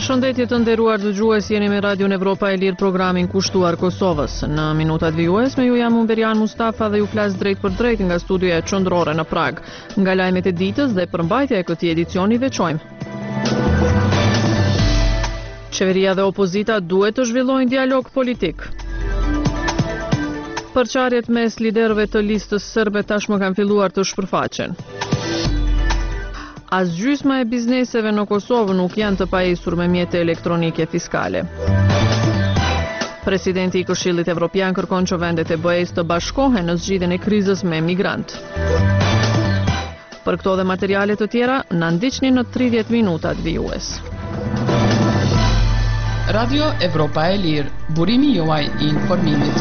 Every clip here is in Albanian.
Përshëndetje të nderuar dëgjues, jeni me Radion Evropa e Lirë, programin kushtuar Kosovës. Në minutat vijuesme ju jam Umberian Mustafa dhe ju flas drejt për drejt nga studioja qendrore në Prag. Nga lajmet e ditës dhe përmbajtja e këtij edicioni veçojmë. Qeveria dhe opozita duhet të zhvillojnë dialog politik. Përçarjet mes liderëve të listës serbe tashmë kanë filluar të shpërfaqen. As gjysma e bizneseve në Kosovë nuk janë të pajisur me mjete elektronike fiskale. Presidenti i Këshillit Evropian kërkon që vendet e BE-s të bashkohen në zgjidhjen e krizës me migrant. Për këto dhe materiale të tjera, na ndiqni në 30 minutat vijues. Radio Evropa e Lirë, burimi juaj i informimit.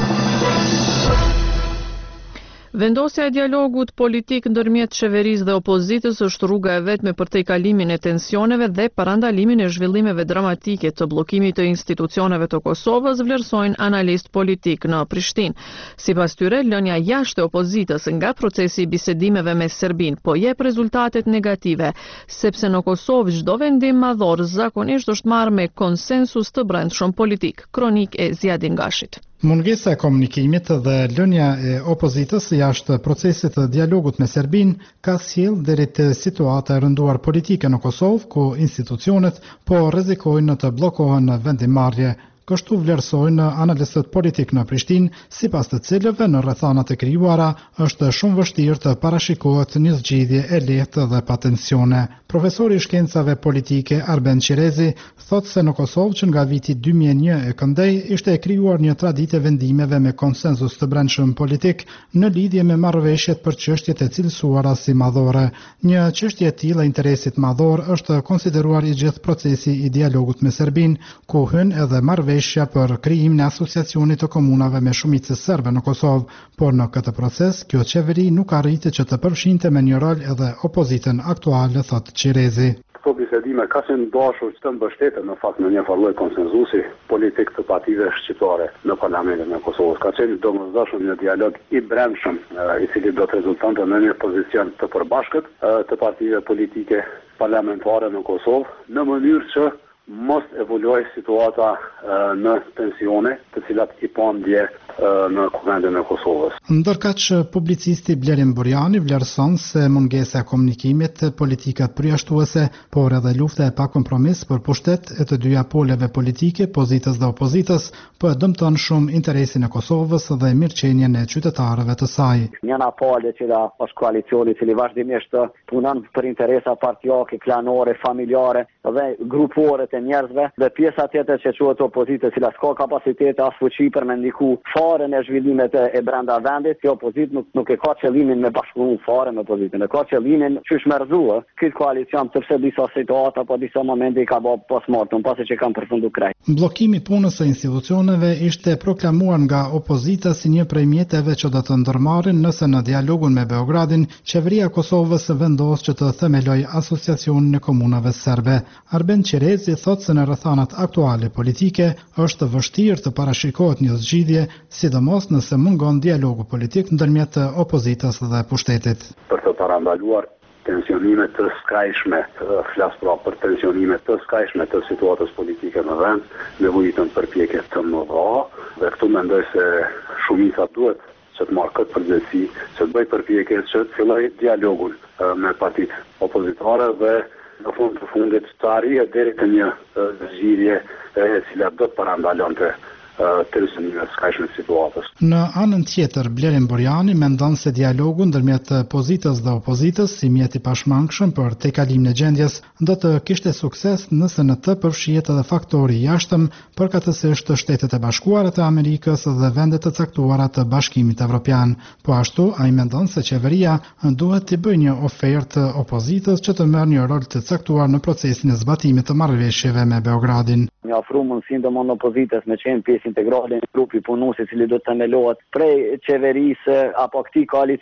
Vendosja e dialogut politik ndërmjet qeverisë dhe opozitës është rruga e vetme për tejkalimin e tensioneve dhe parandalimin e zhvillimeve dramatike të bllokimit të institucioneve të Kosovës, vlerësojnë analist politik në Prishtinë. Sipas tyre, lënia jashtë e opozitës nga procesi i bisedimeve me Serbinë po jep rezultatet negative, sepse në Kosovë çdo vendim madhor zakonisht është marrë me konsensus të brendshëm politik. Kronik e Zjadin Gashit. Mungesa e komunikimit dhe lënia e opozitës jashtë procesit të dialogut me Serbinë ka sjell deri te situata e rënduar politike në Kosovë, ku institucionet po rrezikojnë të bllokohen në vendimmarrje. Kështu vlerësojnë analistët politik në Prishtinë, sipas të cilëve në rrethanat e krijuara është shumë vështirë të parashikohet një zgjidhje e lehtë dhe pa tensione. Profesori i shkencave politike Arben Qerezi thotë se në Kosovë që nga viti 2001 e këndej ishte e krijuar një traditë e vendimeve me konsenzus të brendshëm politik në lidhje me marrëveshjet për çështjet e cilësuara si madhore. Një çështje e tillë e interesit madhor është konsideruar i gjithë procesi i dialogut me Serbinë, ku hyn edhe marrëveshja për krijimin e asociacionit të komunave me shumicë serbe në Kosovë, por në këtë proces kjo qeveri nuk arriti që të përfshinte me një rol edhe opozitën aktuale, thotë Qerezi. Këto bisedime ka qenë dashur që të mbështeten në fakt në një farë konsenzusi politik të partive shqiptare në parlamentin e Kosovës. Ka qenë domosdoshëm një dialog i brendshëm i cili do të rezultonte në një pozicion të përbashkët të partive politike parlamentare në Kosovë në mënyrë që mos evoluoj situata në tensione, të cilat i pandje në kuvendin e Kosovës. Ndërkaq publicisti Blerim Burjani vlerëson se mungesa e komunikimit, politikat përjashtuese, por edhe lufta e pa kompromis për pushtet e të dyja poleve politike, pozitës dhe opozitës, po e dëmton shumë interesin e Kosovës dhe mirëqenien e qytetarëve të saj. Njëna pale që është koalicioni i cili vazhdimisht punon për interesa partijake, klanore, familjare dhe grupore të njerëzve, dhe pjesa tjetër që quhet opozitë, e cila s'ka kapacitet as fuqi për me ndiku fare në zhvillimet e brenda vendit. Kjo opozitë nuk e ka qëllimin me bashkëpunu fare me opozitën, e ka qëllimin që shmerzua këtë koalicion, sepse disa situata apo disa momente i ka bë post-mortem, pasi që kanë përfundu krejt. Bllokimi i punës së institucioneve ishte proklamuar nga opozita si një prej mjeteve që do të ndërmarrin nëse në dialogun me Beogradin qeveria e Kosovës vendos që të themeloj asociacionin e komunave serbe. Arben Qerezi thotë se në rrethanat aktuale politike është vështirë të parashikohet një zgjidhje, sidomos nëse mungon dialogu politik ndërmjet opozitës dhe pushtetit. Për të parandaluar tensionime të skajshme, flas pra për tensionime të skajshme të situatës politike në vend, nevojitën përpjekje të mëdha, dhe këtu mendoj se shumica duhet që të marrë këtë përgjegjësi, që të bëjë përpjekje që të fillojë dialogun me partitë opozitare dhe në fund të fundit të arrihet deri te një zgjidhje e cila do të parandalonte tensionimet skajshme të situatës. Në anën tjetër, Blerim Burjani mendon se dialogu ndërmjet pozitës dhe opozitës, si mjet i pashmangshëm për tejkalimin e gjendjes, do të kishte sukses nëse në të përfshihet edhe faktori jashtëm, përkatësisht Shtetet e Bashkuara të Amerikës dhe vendet të caktuara të Bashkimit Evropian. Po ashtu, ai mendon se qeveria duhet të bëjë një ofertë opozitës që të merr një rol të caktuar në procesin e zbatimit të marrëveshjeve me Beogradin. Një ofru mundësinë domon opozitës me qenë pjesë integrale në grupi punues i cili do të themelohet prej qeverisë apo këtij koalicioni,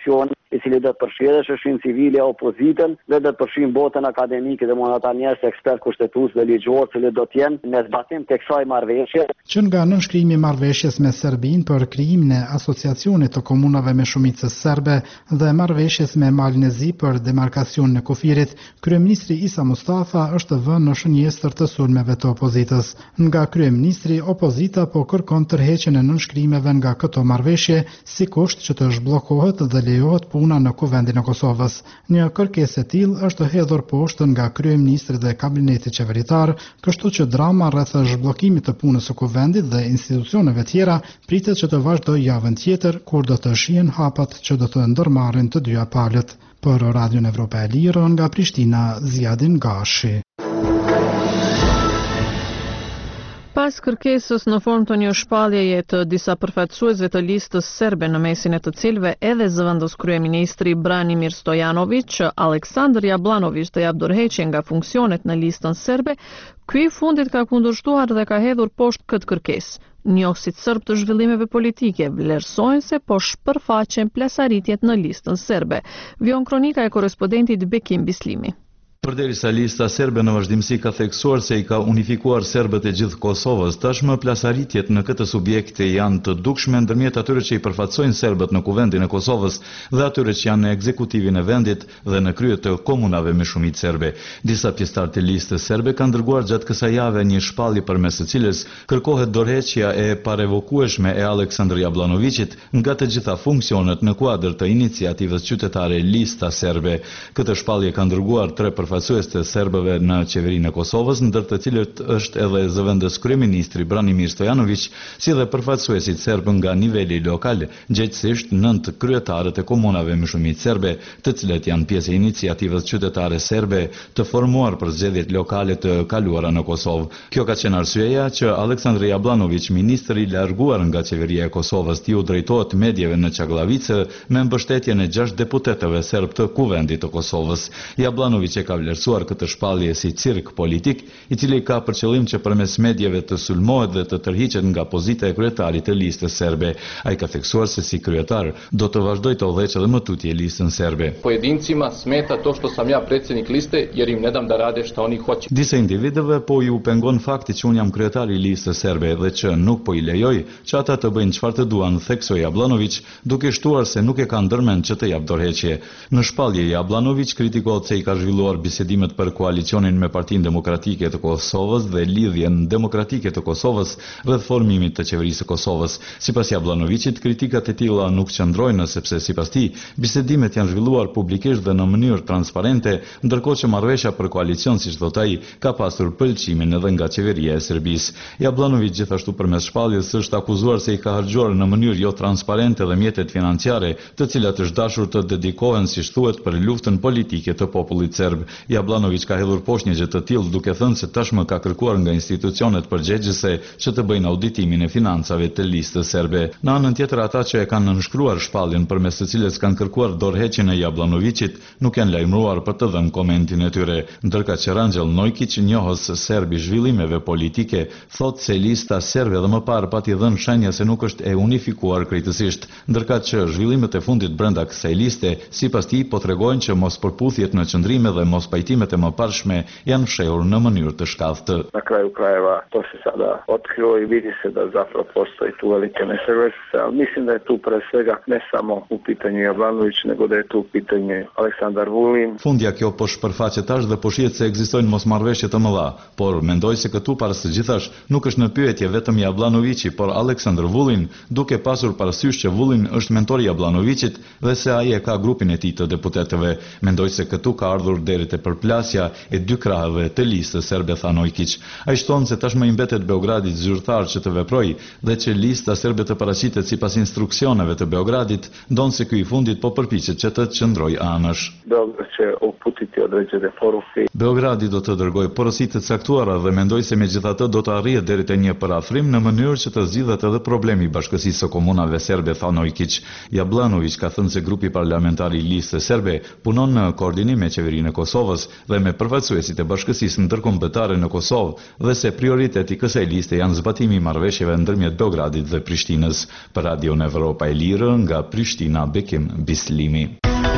i cili do të përfshijë edhe shoqërinë civile, opozitën dhe do të përfshijë botën akademike dhe ata njerëz ekspert kushtetues dhe ligjor që do të jenë në zbatim të kësaj marrëveshje. Që nga nënshkrimi i marrëveshjes me Serbinë për krijimin e asociacionit të komunave me shumicë serbe dhe marrëveshjes me Malnezi për demarkacionin e kufirit, kryeministri Isa Mustafa është vënë në shënjestër të sulmeve të opozitës. Nga kryeministri, opozita po kërkon tërheqjen e nënshkrimeve nga këto marrëveshje si kusht që të zhbllokohet dhe lejohet puna në Kuvendin e Kosovës. Një kërkesë e tillë është hedhur poshtë nga kryeministri dhe kabineti qeveritar, kështu që drama rreth zhbllokimit të punës së Kuvendit dhe institucioneve tjera pritet që të vazhdojë javën tjetër, kur do të shihen hapat që do të ndërmarrin të dyja palët. Për Radion Evropa e Lirë, nga Prishtina, Ziadin Gashi. Pas kërkesës në formë të një shpalljeje të disa përfaqësuesve të listës serbe në mesin e të cilëve edhe zëvendës kryeministri Branimir Stojanović, Aleksandar Jablanović të jap dorëheqje nga funksionet në listën serbe, ky i fundit ka kundërshtuar dhe ka hedhur poshtë këtë kërkesë. Njohësit serb të zhvillimeve politike vlerësojnë se po shpërfaqen plasaritjet në listën serbe. Vion kronika e korrespondentit Bekim Bislimi. Përderisa lista serbe në vazhdimsi ka theksuar se i ka unifikuar serbët e gjithë Kosovës, tashmë plasaritjet në këtë subjekte janë të dukshme ndërmjet atyre që i përfaqësojnë serbët në Kuvendin e Kosovës dhe atyre që janë në ekzekutivin e vendit dhe në krye të komunave me shumicë serbe. Disa pjesëtar të listës serbe kanë dërguar gjatë kësaj jave një shpallje përmes së cilës kërkohet dorëheqja e parevokueshme e Aleksandar Jablanovićit nga të gjitha funksionet në kuadër të iniciativës qytetare Lista Serbe. Këtë shpallje kanë dërguar tre përfaqësues të serbëve në qeverinë e Kosovës, ndër të cilët është edhe zëvendës kryeministri Branimir Stojanović, si dhe përfaqësuesit serbë nga niveli lokal, gjithsesi 9 kryetarët e komunave me shumicë serbe, të cilët janë pjesë e iniciativës qytetare serbe të formuar për zgjedhjet lokale të kaluara në Kosovë. Kjo ka qenë arsyeja që Aleksandar Jablanović, ministri i larguar nga qeveria e Kosovës, t'i u drejtohet medjeve në Çagllavice me mbështetjen e 6 deputetëve serb të Kuvendit të Kosovës. Jablanović e ka vlerësuar këtë shpallje si cirk politik, i cili ka për qëllim që përmes medjeve të sulmohet dhe të tërhiqet nga pozita e kryetarit të listës serbe. Ai ka theksuar se si kryetar do të vazhdoj të udhëheqë edhe më tutje listën serbe. Pojedincima smeta to što sam ja predsjednik liste jer im ne dam da rade šta oni hoće. Disa individëve po ju pengon fakti që unë jam kryetari i listës serbe dhe që nuk po i lejoj që ata të bëjnë çfarë të duan, theksoi Jablanović, duke shtuar se nuk e ka ndërmend që të jap dorëheqje. Në shpallje Jablanović kritikohet se i ka zhvilluar bisedimet për koalicionin me Partinë Demokratike të Kosovës dhe lidhjen demokratike të Kosovës rreth formimit të qeverisë së Kosovës. Sipas Jablanovićit, kritikat e tilla nuk qëndrojnë sepse sipas tij, bisedimet janë zhvilluar publikisht dhe në mënyrë transparente, ndërkohë që marrëveshja për koalicion, siç thot ai, ka pasur pëlqimin edhe nga qeveria e Serbisë. Jablanović gjithashtu përmes shpalljes është akuzuar se i ka harxuar në mënyrë jo transparente dhe mjetet financiare, të cilat është dashur të dedikohen, siç thuhet, për luftën politike të popullit serb. Jablanović ka hedhur poshtë një gjë të tillë duke thënë se tashmë ka kërkuar nga institucionet përgjegjëse që të bëjnë auditimin e financave të listës serbe. Në anën tjetër, ata që e kanë nënshkruar shpalljen përmes së cilës kanë kërkuar dorëheqjen e Jablanovićit nuk janë lajmëruar për të dhënë komentin e tyre, ndërka që Rangjel Nojkić, njohës serb i zhvillimeve politike, thotë se lista serbe edhe më parë pati dhënë shenja se nuk është e unifikuar krejtësisht, ndërka që zhvillimet e fundit brenda kësaj liste, sipas tij, po tregojnë që mospërputhjet në qëndrime dhe mospajtimet e mëparshme janë fshehur në mënyrë të shkallët. Na kraju krajeva to se sada otkrilo i vidi se da zapravo postoji tu velike nesaglasice, ali mislim da je tu pre svega ne samo u pitanju Jablanović, nego da je tu u pitanju Aleksandar Vulin. Fundja kjo po shpërfaqet tash dhe po shihet se ekzistojnë mosmarrveshje të mëdha, por mendoj se këtu para së gjithash nuk është në pyetje vetëm Jablanovići, por Aleksandar Vulin, duke pasur parasysh që Vulin është mentori i Jablanovićit dhe se ai e ka grupin e tij të deputetëve. Mendoj se këtu ka ardhur deri te përplasja e dy krahëve të listës serbe, tha Nojkić. Ai shton se tashmë i mbetet Beogradit zyrtar që të veprojë dhe që lista serbe të paraqitet sipas instruksioneve të Beogradit, ndonse ky i fundit po përpiqet që të qëndrojë anësh. Beogradi do të dërgojë porosi të caktuara dhe mendoj se megjithatë do të arrihet deri te një parafrim në mënyrë që të zgjidhet edhe problemi i bashkësisë së komunave serbe, tha Nojkić. Jablanović ka thënë se grupi parlamentar i listës serbe punon në koordinim me qeverinë e Kosovës dhe me përfaqësuesit e bashkësisë ndërkombëtare në Kosovë dhe se prioriteti i kësaj liste janë zbatimi i marrëveshjeve ndërmjet Beogradit dhe Prishtinës. Për Radio Evropa e Lirë, nga Prishtina, Bekim Bislimi.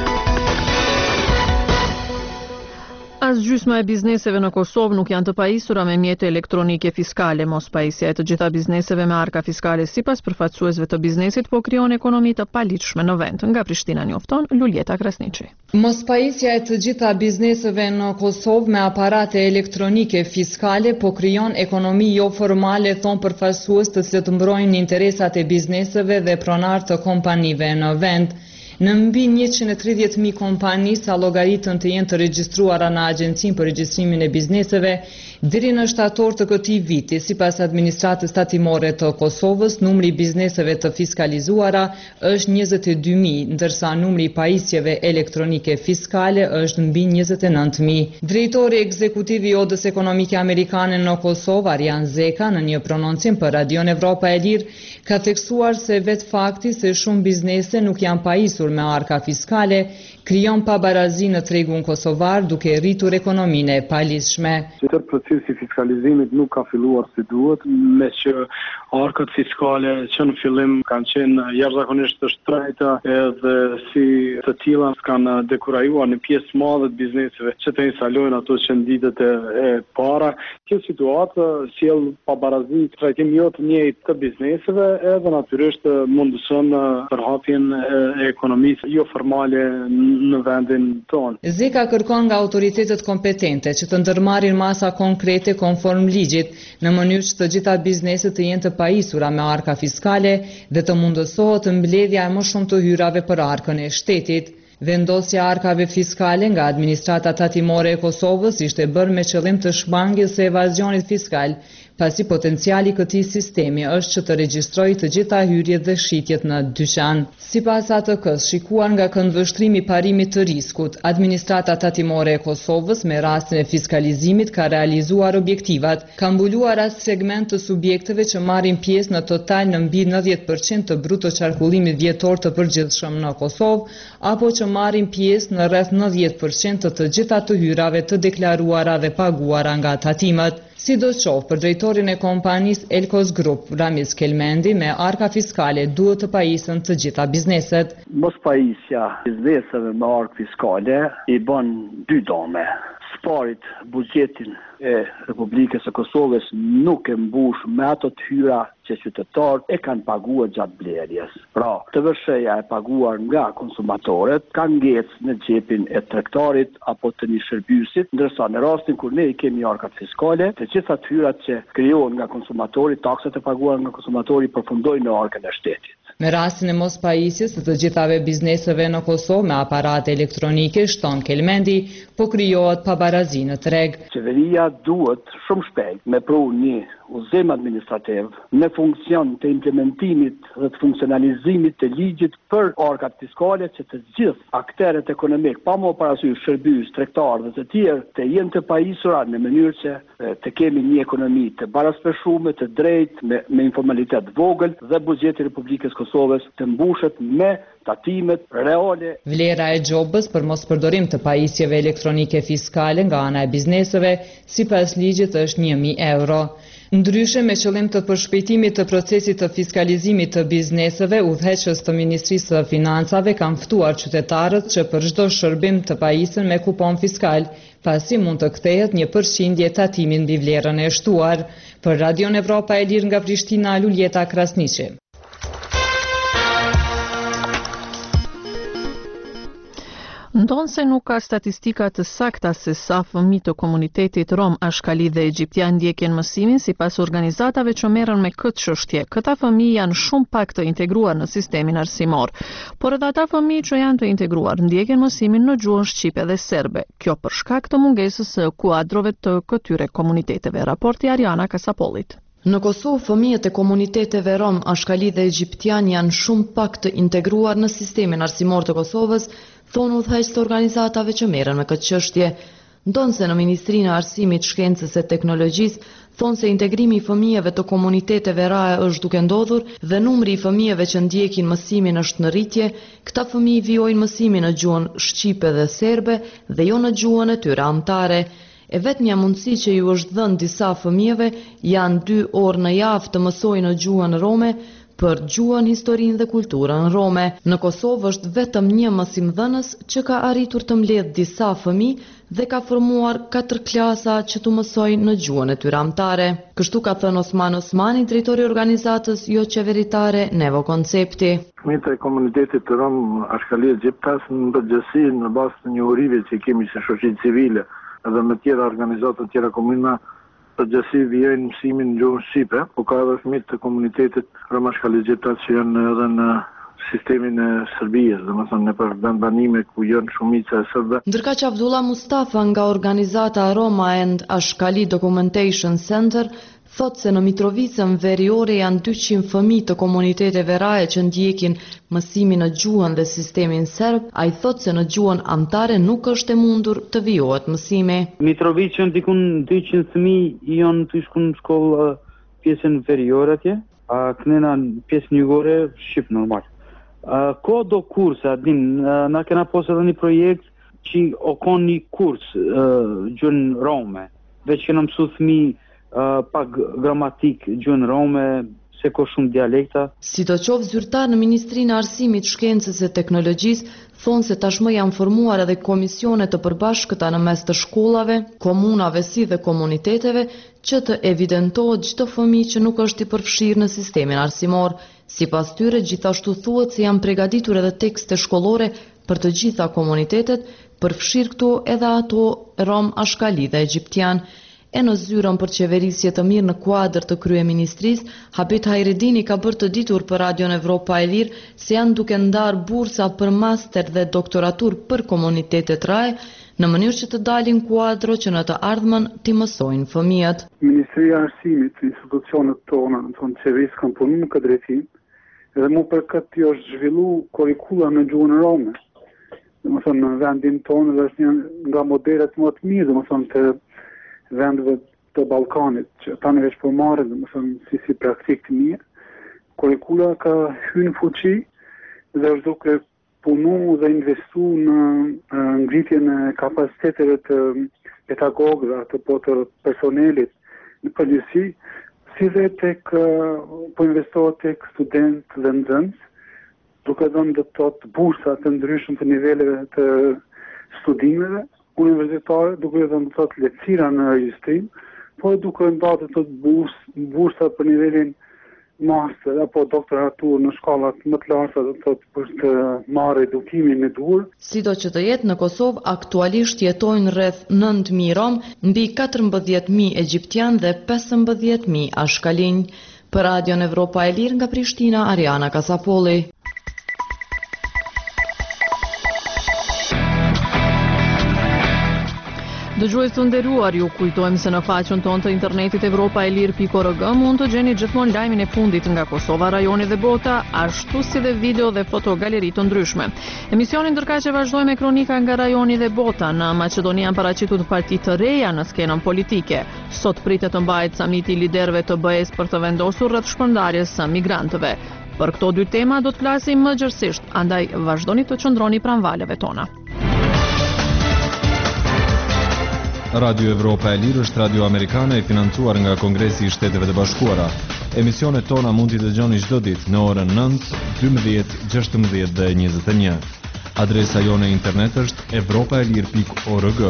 Sipas gjysma e bizneseve në Kosovë nuk janë të pajisura me mjete elektronike fiskale. Mos pajisja e të gjitha bizneseve me arka fiskale sipas përfaqësuesve të biznesit po krijon ekonomi të paligjshme në vend. Nga Prishtina njofton Luljeta Krasniqi. Mos pajisja e të gjitha bizneseve në Kosovë me aparate elektronike fiskale po krijon ekonomi jo formale, thon përfaqësues të cilët mbrojnë interesat e bizneseve dhe pronar të kompanive në vend. Në mbi 130.000 kompani sa llogaritën të jenë të regjistruara në Agjencinë për Regjistrimin e Bizneseve, deri në shtator të këtij viti, sipas administratës tatimore të Kosovës, numri i bizneseve të fiskalizuara është 22.000, ndërsa numri i pajisjeve elektronike fiskale është mbi 29.000. Drejtori ekzekutiv i Odës Ekonomike Amerikane në Kosovë, Arjan Zeka, në një prononcim për Radion Evropa e Lirë, ka theksuar se vetë fakti se shumë biznese nuk janë pajisur me arka fiskale krijon pabarazi në tregun kosovar duke rritur ekonominë e paligjshme. Tërë procesi i fiskalizimit nuk ka filluar si duhet, me që arkat fiskale që në fillim kanë qenë jashtëzakonisht të shtrejta edhe si të tilla kanë dekurajuar në pjesë madhe të bizneseve që të instalojnë ato që në ditët e para. Kjo situatë sjell pabarazi, trajtim jo të njëjtë të bizneseve edhe natyrisht mundëson përhapjen e ekonomisë jo formale në vendin tonë. Zeka kërkon nga autoritetet kompetente që të ndërmarrin masa konkrete konform ligjit, në mënyrë që të gjitha bizneset të jenë të pajisura me arka fiskale dhe të mundësohet mbledhja e më shumë të hyrave për arkën e shtetit. Vendosja arkave fiskale nga administrata tatimore e Kosovës ishte bërë me qëllim të shmangjes së evazionit fiskal, pasi potenciali i këtij sistemi është që të regjistrojë të gjitha hyrjet dhe shitjet në dyqan. Sipas ATK-s, shikuar nga këndvështrimi i parimit të riskut, administrata tatimore e Kosovës me rastin e fiskalizimit ka realizuar objektivat, ka mbuluar as segment të subjekteve që marrin pjesë në total në mbi 90% të bruto qarkullimit vjetor të përgjithshëm në Kosovë, apo që marrin pjesë në rreth 90% të gjitha të hyrave të deklaruara dhe paguara nga tatimet. Sidoqoftë, për drejtorin e kompanisë Elkos Group, Ramiz Kelmendi, me arka fiskale duhet të pajisen të gjitha bizneset. Mos pajisja bizneseve me arkë fiskale i bën dy dome. Sparit buxhetin e Republikës së Kosovës nuk e mbush me ato të hyra që qytetarët e kanë paguar gjatë blerjes. Pra, të vëshëja e paguar nga konsumatorët ka ngecë në xhepin e tregtarit apo të një shërbysit, ndërsa në rastin kur ne i kemi arkat fiskale, të gjitha të hyrat që krijohen nga konsumatori, taksat e paguara nga konsumatori përfundojnë në arkën e shtetit. Me rastin e mos pajisjes të gjithave bizneseve në Kosovë me aparate elektronike, shton Kelmendi, po krijohet pabarazi në treg. Qeveria duhet shumë shpejt me pru një udhëzim administrativ në funksion të implementimit dhe të funksionalizimit të ligjit për arkat fiskale që të gjithë aktorët ekonomik, pa më parasysh shërbys, tregtar dhe të tjerë, të jenë të pajisura në mënyrë që të kemi një ekonomi të baraspeshme, të drejtë, me informalitet vogël dhe buxheti i Republikës Kosovës të mbushet me tatimet reale. Vlera e gjobës për mos përdorim të pajisjeve elektronike fiskale nga ana e bizneseve, sipas ligjit është 1.000 euro. Ndryshe, me qëllim të përshpejtimit të procesit të fiskalizimit të bizneseve, udhëheqës të Ministrisë së Financave kanë ftuar qytetarët që për çdo shërbim të pajisen me kupon fiskal, pasi mund të kthehet 1% tatimin mbi vlerën e shtuar. Për Radion Evropa e Lirë nga Prishtina, Luljeta Krasniqi. Ndonë se nuk ka statistika të sakta se sa fëmijë të komunitetit rom, ashkali dhe egjiptian ndjekin mësimin sipas organizatave që merren me këtë çështje. Këta fëmijë janë shumë pak të integruar në sistemin arsimor, por edhe ata fëmijë që janë të integruar ndjekin mësimin në gjuhën shqipe dhe serbe. Kjo për shkak të mungesës së kuadrove të këtyre komuniteteve. Raporti Ariana Kasapolit. Në Kosovë, fëmijët e komuniteteve rom, ashkali dhe egjiptian janë shumë pak të integruar në sistemin arsimor të Kosovës, thonë udhëheqës të organizatave që merren me këtë çështje. Ndonse në Ministrinë e Arsimit, Shkencës e Teknologjisë thonë se integrimi i fëmijëve të komuniteteve raje është duke ndodhur dhe numri i fëmijëve që ndjekin mësimin është në rritje, këta fëmijë vijojnë mësimin në gjuhën shqipe dhe serbe dhe jo në gjuhën e tyre anëtare. E vetmja mundësi që ju është dhënë disa fëmijëve janë 2 orë në javë të mësojnë në gjuhën rome, për gjuhën, historinë dhe kulturën rome. Në Kosovë është vetëm një mësimdhënës që ka arritur të mbledh disa fëmijë dhe ka formuar 4 klasa që të mësojnë në gjuhën e tyre amtare. Kështu ka thënë Osman Osmani, drejtori i organizatës jo qeveritare Nevo Koncepti. Fëmijët e komunitetit të Rom Ashkalia Gjiptas në përgjithësi në bazë të njohurive që kemi si shoqëri civile edhe me tjera organizata tjera komuna, përgjithësi vijojnë mësimin në gjuhën shqipe, po ka edhe fëmijët të komunitetit Rom Ashkalia Gjiptas që janë edhe në sistemin e Serbisë, domethënë në vend banime ku janë shumica e serbëve. Ndërka që Abdullah Mustafa nga organizata Roma and Ashkali Documentation Center thot se në Mitrovicën veriore janë 200 fëmijë të komuniteteve raje që ndjekin mësimin në gjuhën dhe sistemin serb, ai thot se në gjuhën amtare nuk është e mundur të vijohet mësimi. Mitrovicën dikun 200 fëmijë janë të shkunë në shkollë pjesën veriore atje, a kënena pjesë njëgore shqip normal. Ko do kurse, din, na kena pos edhe një projekt që o kon një kurs gjën rome, veç kena mësu thmi pak gramatik gjën rome, se ko shumë dialekta. Si do qovë zyrtar në Ministrinë e Arsimit, Shkencës e Teknologjisë, thonë se tashmë janë formuar edhe komisione të përbashkëta në mes të shkollave, komunave si dhe komuniteteve, që të evidentohet çdo fëmijë që nuk është i përfshirë në sistemin arsimor. Sipas tyre, gjithashtu thuhet se janë përgatitur edhe tekste shkollore për të gjitha komunitetet, përfshirë këtu edhe ato rom, ashkali dhe egjiptian. E në zyrën për qeverisje të mirë në kuadër të kryeministrisë, Habit Hajredini ka bërë të ditur për Radion Evropa e Lirë se janë duke ndarë bursa për master dhe doktoratur për komunitetet raje, në mënyrë që të dalin kuadro që në të ardhmen t'i mësojnë fëmijët. Ministria e Arsimit, institucionet tona, në tonë qeverisë kanë punu në këtë drejtim, edhe mu për këtë jo është zhvillu kurikula në gjuhën rome. Domethënë në vendin tonë dhe është një nga modelet më të mirë, domethënë të vendeve të Ballkanit, që ta në veç po marrë, domethënë si praktik të mirë. Kurikula ka hyrë në fuqi dhe është duke punu dhe investu në ngritjen e kapaciteteve të pedagogëve, atë po të personelit në përgjithësi, si dhe po investohet tek student dhe nxënës, duke dhënë do të thotë bursa të ndryshme të niveleve të studimeve universitare, duke dhënë do të thotë lehtësira në regjistrim, po duke ndërtuar të bursa për nivelin master apo doktoratur në shkollat më të larta, do të thotë për të marrë edukimin e duhur. Sido që të jetë në Kosovë, aktualisht jetojnë rreth 9.000 rom, mbi 14.000 egjiptian dhe 15.000 ashkalinj. Për Radion Evropa e Lirë nga Prishtina, Ariana Kasapolli. Dëgjues të nderuar, ju kujtojmë se në faqen tonë të internetit europaelir.org mund të gjeni gjithmonë lajmin e fundit nga Kosova, rajoni dhe bota, ashtu si dhe video dhe fotogaleri të ndryshme. Emisionin ndërkaq vazhdoi me kronika nga rajoni dhe bota. Në Maqedoni janë paraqitur parti të reja në skenën politike. Sot pritet të mbahet samiti i liderëve të BE-s për të vendosur rreth shpërndarjes së migrantëve. Për këto dy tema do të flasim më gjerësisht, andaj vazhdoni të qëndroni pranë valeve tona. Radio Evropa e Lirë është radio amerikane e financuar nga Kongresi i Shteteve të Bashkuara. Emisionet tona mund t'i dëgjoni çdo ditë në orën 9, 12, 16 dhe 21. Adresa jone internet është europaelir.org.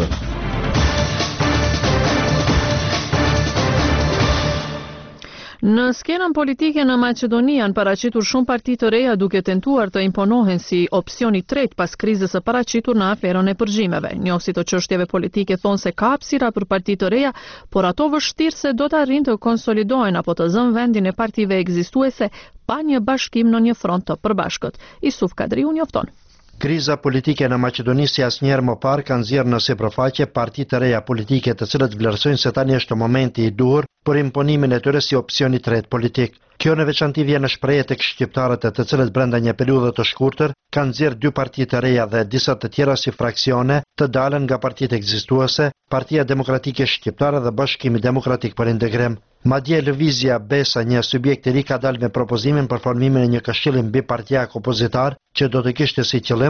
Në skenën politike në Maqedoni janë paraqitur shumë parti të reja duke tentuar të imponohen si opsioni tret pas krizës së paraqitur në aferën e përgjimeve. Njohësit të çështjeve politike thonë se ka hapësira për parti të reja, por ato vështirë se do të arrijnë të konsolidohen apo të zënë vendin e partive ekzistuese pa një bashkim në një front të përbashkët. Isuf Kadriu njofton. Kriza politike në Maqedoni si asnjëherë më parë ka nxjerrë në sipërfaqe parti të reja politike të cilët vlerësojnë se tani është momenti i duhur për imponimin e tyre si opsioni tret politik. Kjo në veçanti vjen në shprehje tek shqiptarët të cilët brenda një periudhe të shkurtër kanë nxjerrë dy parti të reja dhe disa të tjera si fraksione të dalën nga partitë ekzistuese, Partia Demokratike Shqiptare dhe Bashkimi Demokratik për Integrim. Madje lëvizja Besa, një subjekt i ri, ka dalë me propozimin për formimin e një këshilli bipartiak opozitar që do të kishte si qëllim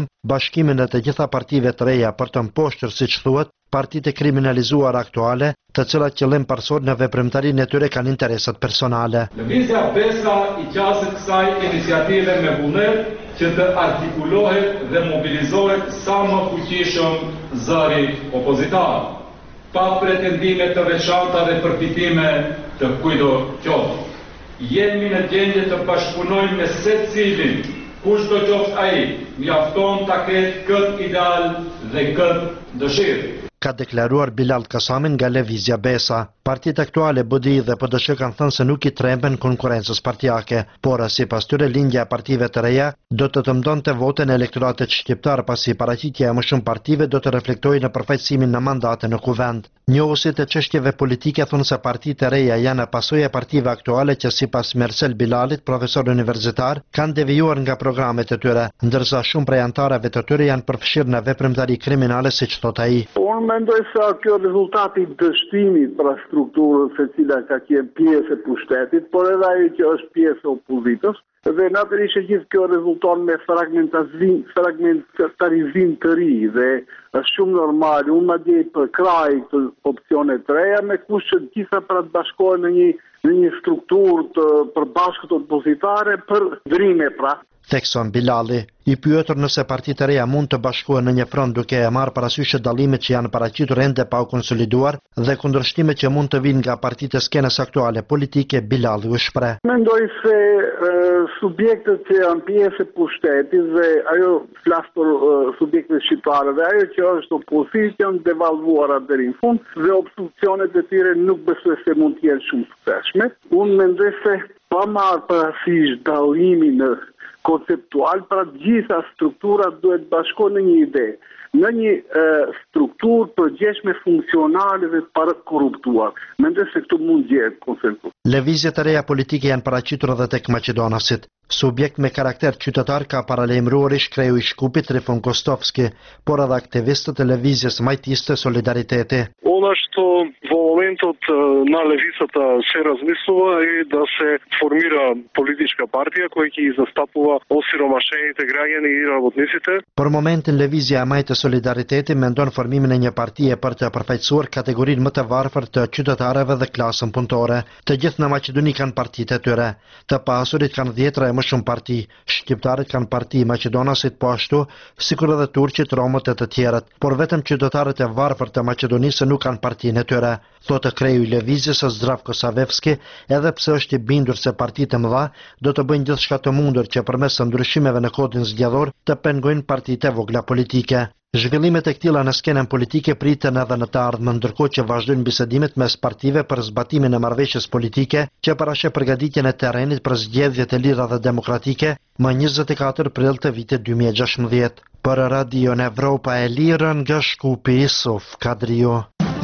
qëllim bashkimin e të gjitha partive të reja për të mposhtur, siç thuhet, partitë e kriminalizuara aktuale, të cilat qëllim parsor në veprimtarinë e tyre kanë interesat personale. Lëvizja Besa I qaset kësaj iniciative me vullnet që të artikulohet dhe mobilizohet sa më fuqishëm zëri opozitar, pa pretendime të veçanta dhe përfitime të kujdo qoftë. Jemi në gjendje të bashkëpunojmë me secilin, kushdo qoftë ai, mjafton ta ketë këtë ideal dhe këtë dëshirë. Ka deklaruar Bilal Kasami nga Lëvizja Besa. Partitë aktuale BDI dhe PDSH kanë thënë se nuk I tremben konkurrencës partijake, por sipas tyre lindja e partive të reja do të mëdonte votën e elektoratit shqiptar, pasi paraqitja e më shumë partive do të reflektojë në përfaqësimin në mandate në kuvend. Njohësit e çështjeve politike thonë se partitë e reja janë pasojë e partive aktuale që sipas Mersel Bilalit, profesor universitar, kanë devijuar nga programet e tyre, ndërsa shumë prej antarëve të tyre janë përfshirë në veprimtari kriminale, siç thot ai. Mendoj se kjo rezultati dështimit pra strukturën se cila ka qenë pjesë e pushtetit, por edhe ajo që është pjesë e opozitës, dhe natyrisht gjithë kjo rezulton me fragmentarizim të ri dhe është shumë normal, unë madje për kraj të opcione të reja, me kush që gjitha pra të bashkohen në një strukturë të përbashkët opozitare për ndrime pra. Thekson Bilali, I pyetur nëse partitë e reja mund të bashkohen në një front duke e marrë parasysh dallimet që janë paraqitur ende pa u konsoliduar dhe kundërshtimet që mund të vinë nga partitë e skenës aktuale politike, Bilali u shpreh. Mendoj se subjektet që janë pjesë e pushtetit dhe ajo flas për subjektet shqiptare dhe ajo që është opozitë janë devalvuara deri në fund dhe obstruksionet e tyre nuk besoj se mund të jenë shumë suksesshme. Unë mendoj se pa marrë parasysh dallimin konceptual, pra gjitha strukturat duhet bashkohen në një ide, në një strukturë përgjeshme funksionale dhe para korruptuar. Mendoj se këtu mund gjehet konsensus. Lëvizjet e reja politike janë paraqitur edhe tek maqedonasit. Subjekt me karakter qytetar ka paralajmëruar ish kreu I Shkupit Trifon Kostovski, por edhe aktivistët e lëvizjes majtiste Solidariteti. Što во моментот на левицата се размислува е да се формира политичка партија која ќе ги застапува осиромашените граѓани и работниците. Për momentin lëvizja e majtë Solidariteti mendon formimin e një partie për të përfaqësuar kategorinë më të varfër të qytetarëve dhe klasën punëtore. Të gjithë në Maqedoni kanë partitë e tyre. Të pasurit kanë 10 e më shumë parti. Shqiptarët kanë parti, maqedonasit po ashtu, sikur edhe turqit, romët e të tjerët. Por vetëm qytetarët e varfër të Maqedonisë nuk kanë partinë e tyre, thotë kreu I lëvizjes Zdravko Savevski, edhe pse është I bindur se partitë e mëdha do të bëjnë gjithçka të mundur që përmes ndryshimeve në kodin zgjedhor të pengojnë partitë e vogla politike. Zhvillimet e këtilla në skenën politike priten edhe në të ardhmen, ndërkohë që vazhdojnë bisedimet mes partive për zbatimin e marrëveshjes politike që parashë përgatitjen e terrenit për zgjedhjet e lira dhe demokratike më 24 prill të vitit 2016. Për Radio Evropa e Lirë nga Shkupi, Yusuf Kadrio.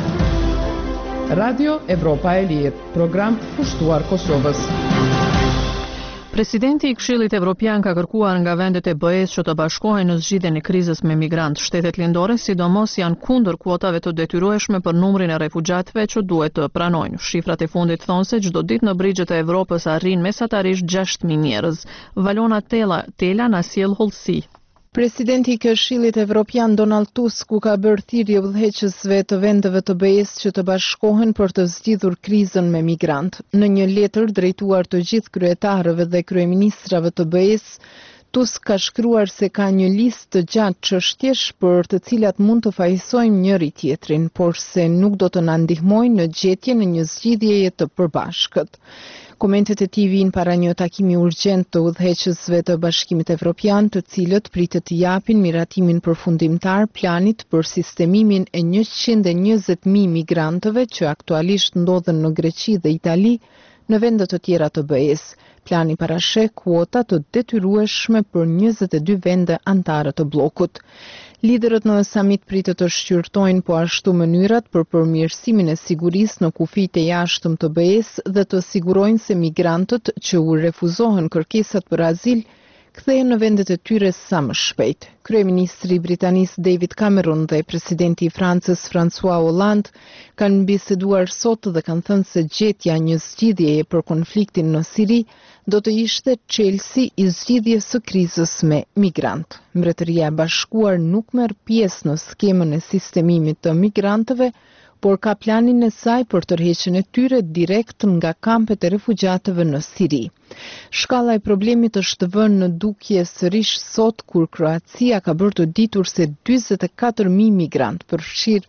Radio Evropa e Lirë, program pushtuar Kosovës. Presidenti I Këshillit Evropian ka kërkuar nga vendet e BE-s që të bashkohen në zgjidhjen e krizës me migrantë. Shtetet lindore sidomos janë kundër kuotave të detyrueshme për numrin e refugjatëve që duhet të pranojnë. Shifrat e fundit thonë se çdo ditë në brigjet e Evropës arrin mesatarisht 6.000 njerëz. Valona Tela na sjell hollësi. Presidenti I Këshillit Evropian Donald Tusk ka bërë thirrje udhëheqësve të vendeve të BE-s që të bashkohen për të zgjidhur krizën me migrantë. Në një letër drejtuar të gjithë kryetarëve dhe kryeministrave të BE-s, Tusk ka shkruar se ka një listë të gjatë çështjesh për të cilat mund të fajsojmë njëri tjetrin, por se nuk do të na ndihmojnë në gjetjen e një zgjidhjeje të përbashkët. Komentet e tij vijnë para një takimi urgjent të udhëheqësve të Bashkimit Evropian, të cilët pritet të japin miratimin përfundimtar planit për sistemimin e 120.000 migrantëve që aktualisht ndodhen në Greqi dhe Itali në vende të tjera të BE-s. Plani parasheh kuota të detyrueshme për 22 vende anëtare të bllokut. Liderët në samit pritet të shqyrtojnë po ashtu mënyrat për përmirësimin e sigurisë në kufijtë e jashtëm të BE-s dhe të sigurojnë se migrantët që u refuzohen kërkesat për azil kthehen në vendet e tyre sa më shpejt. Kryeministri britanis David Cameron dhe presidenti i Francës François Hollande kanë biseduar sot dhe kanë thënë se gjetja një zgjidhjeje për konfliktin në Siri do të ishte çelësi i zgjidhjes së krizës me migrant. Mbretëria e Bashkuar nuk merr pjesë në skemën e sistemimit të migrantëve, por ka planin e saj për tërheqjen e tyre direkt nga kampet e refugjatëve në Siri. Shkalla e problemit është vënë në dukje sërish sot kur Kroacia ka bërë të ditur se 44.000 migrant, përfshirë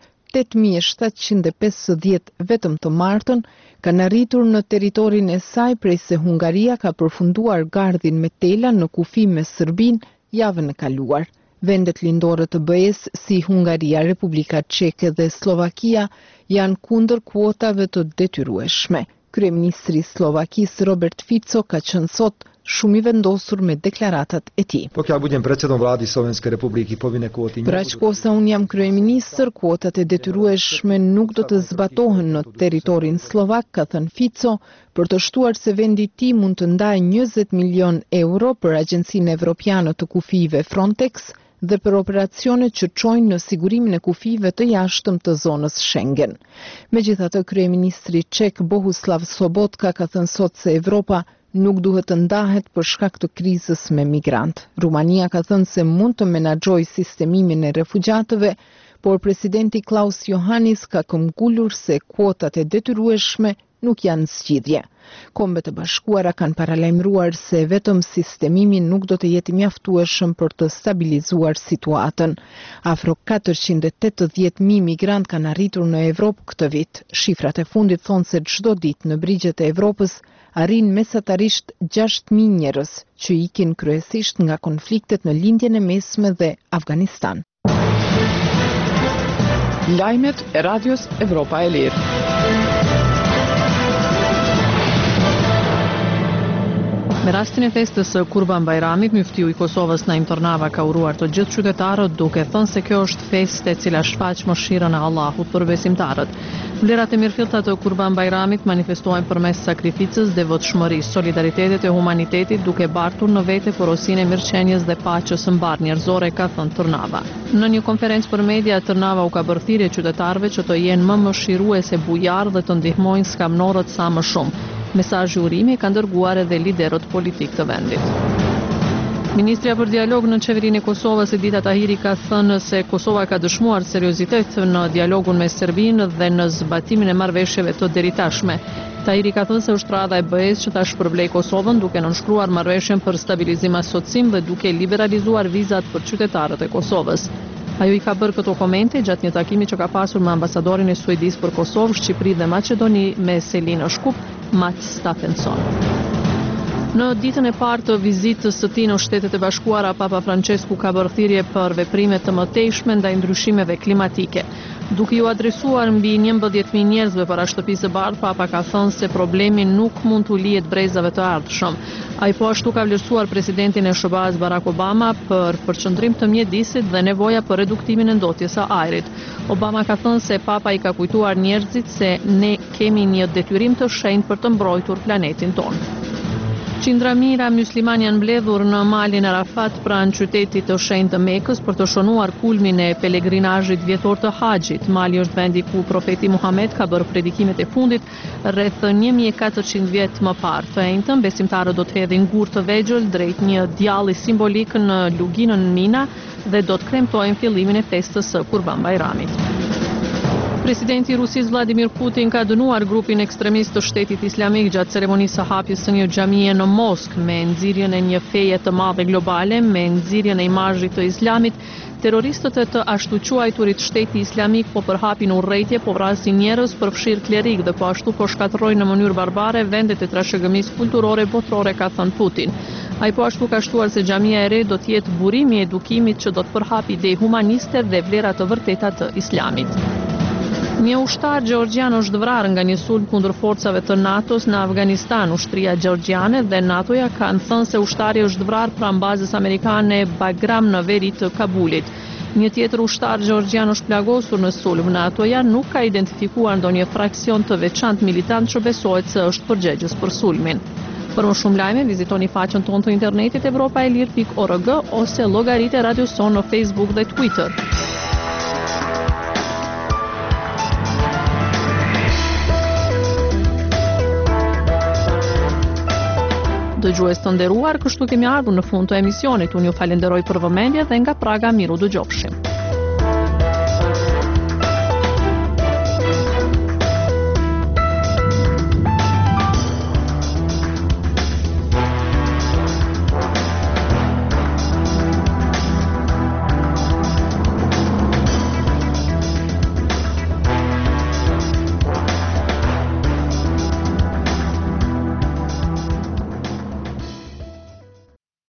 8.750 vetëm të martën, kanë arritur në territorin e saj prej se Hungaria ka përfunduar gardhin me tela në kufi me Serbinë javën e kaluar. Vendet lindore të BE-s si Hungaria, Republika Çeke dhe Slovakia janë kundër kuotave të detyrueshme. Kryeministri i Slovakisë Robert Fico ka qenë sot shumë i vendosur me deklaratat e tij. Pokiaľ budem predsedom vlády Slovenskej republiky, povinné kvóty. Për aq kohë sa unë jam kryeministër, kuotat e detyrueshme nuk do të zbatohen në territorin slovak, ka thënë Fico, për të shtuar se vendi i tij mund të ndajë 20 milion euro për Agjencinë Evropiane të Kufive Frontex dhe për operacione që çojnë në sigurimin e kufive të jashtëm të zonës Schengen. Megjithatë, kryeministri ček Bohuslav Sobotka ka thënë sot se Evropa nuk duhet të ndahet për shkak të krizës me migrant. Rumania ka thënë se mund të menaxhojë sistemimin e refugjatëve, por presidenti Klaus Iohannis ka këmbgulur se kuotat e detyrueshme nuk janë zgjidhje. Kombet e Bashkuara kanë paralajmëruar se vetëm sistemimi nuk do të jetë mjaftueshëm për të stabilizuar situatën. Afro 480.000 migrant kanë arritur në Evropë këtë vit. Shifrat e fundit thonë se çdo ditë në brigjet e Evropës arrin mesatarisht 6.000 njerëz që ikin kryesisht nga konfliktet në lindjen e mesme dhe Afganistan. Lajmet e Radios Evropa e Lirë. Me rastin e festës së Kurban Bajramit, Myftiu i Kosovës Naim Tornava ka uruar të gjithë qytetarët duke thënë se kjo është festë e cila shfaq mëshirën e Allahut për besimtarët. Vlerat e mirëfillta të Kurban Bajramit manifestohen përmes sakrificës, devotshmërisë, solidaritetit e humanitetit, duke bartur në vete porosinë e mirëqenies dhe paqes së mbar njerëzore, ka thënë Tornava. Në një konferencë për media, Tornava u ka bërë thirrje qytetarëve që të jenë më mëshiruese bujar dhe të ndihmojnë skamnorët sa më shumë. Mesazhi urimi ka dërguar edhe liderët politik të vendit. Ministrja për dialog në qeverinë e Kosovës Edita Tahiri ka thënë se Kosova ka dëshmuar seriozitet në dialogun me Serbinë dhe në zbatimin e marrëveshjeve të deritashme. Tahiri ka thënë se është radha e BE-s që ta shpërblej Kosovën duke nënshkruar marrëveshjen për stabilizim asocim dhe duke liberalizuar vizat për qytetarët e Kosovës. Ajo i ka bërë këto komente gjatë një takimi që ka pasur me ambasadorin e Suedisë për Kosovë, Shqipëri dhe Maqedoni me Selina Shkup, Mats Stafenson. Në ditën e parë të vizitës së tij në Shtetet e Bashkuara, Papa Francesku ka bërë thirrje për veprime të mëtejshme ndaj ndryshimeve klimatike. Duke ju adresuar mbi 11.000 njerëzve para shtëpisë së bardhë, Papa ka thënë se problemi nuk mund t'u lihet brezave të ardhshëm. Ai po ashtu ka vlerësuar presidentin e SBA-s Barack Obama për përqendrim të mjedisit dhe nevoja për reduktimin e ndotjes së ajrit. Obama ka thënë se Papa i ka kujtuar njerëzit se ne kemi një detyrim të shenjtë për të mbrojtur planetin tonë. Qindra mijëra mysliman janë mbledhur në malin Arafat pranë qytetit të shenjtë të Mekës për të shënuar kulmin e pelegrinazhit vjetor të Haxhit. Mali është vendi ku profeti Muhammed ka bërë predikimet e fundit rreth 1400 vjet më parë. Të njëjtën besimtarët do të hedhin gur të vegjël drejt një djalli simbolik në luginën Mina dhe do të kremtojnë fillimin e festës së Kurban Bajramit. Presidenti i Rusisë Vladimir Putin ka dënuar grupin ekstremist të Shtetit Islamik gjatë ceremonisë së hapjes së një xhamie në Moskë me nxirjen e një feje të madhe globale, me nxirjen e imazhit të Islamit. Terroristët e të ashtu quajturit Shteti Islamik po përhapin urrëtie, po vrasin njerëz, përfshir klerik dhe po ashtu po shkatërrojnë në mënyrë barbare vendet e trashëgimisë kulturore botërore, ka thënë Putin. Ai po ashtu ka shtuar se xhamia e re do të jetë burimi i edukimit që do të përhapë ide humaniste dhe vlera të vërteta të Islamit. Një ushtar gjeorgjian është vrarë nga një sulm kundër forcave të NATO-s në Afganistan. Ushtria gjeorgjiane dhe NATO-ja kanë thënë se ushtari është vrarë pranë bazës amerikane Bagram në veri të Kabulit. Një tjetër ushtar gjeorgjian është plagosur në sulm. NATO-ja nuk ka identifikuar ndonjë fraksion të veçantë militant që besohet se është përgjegjës për sulmin. Për më shumë lajme, vizitoni faqen tonë të internetit evropaelir.org ose llogaritë e Radio Son në Facebook dhe Twitter. Dëgjues të nderuar, kështu kemi ardhur në fund të emisionit. Unë ju falenderoj për vëmendje dhe nga Praga miru dëgjofshim.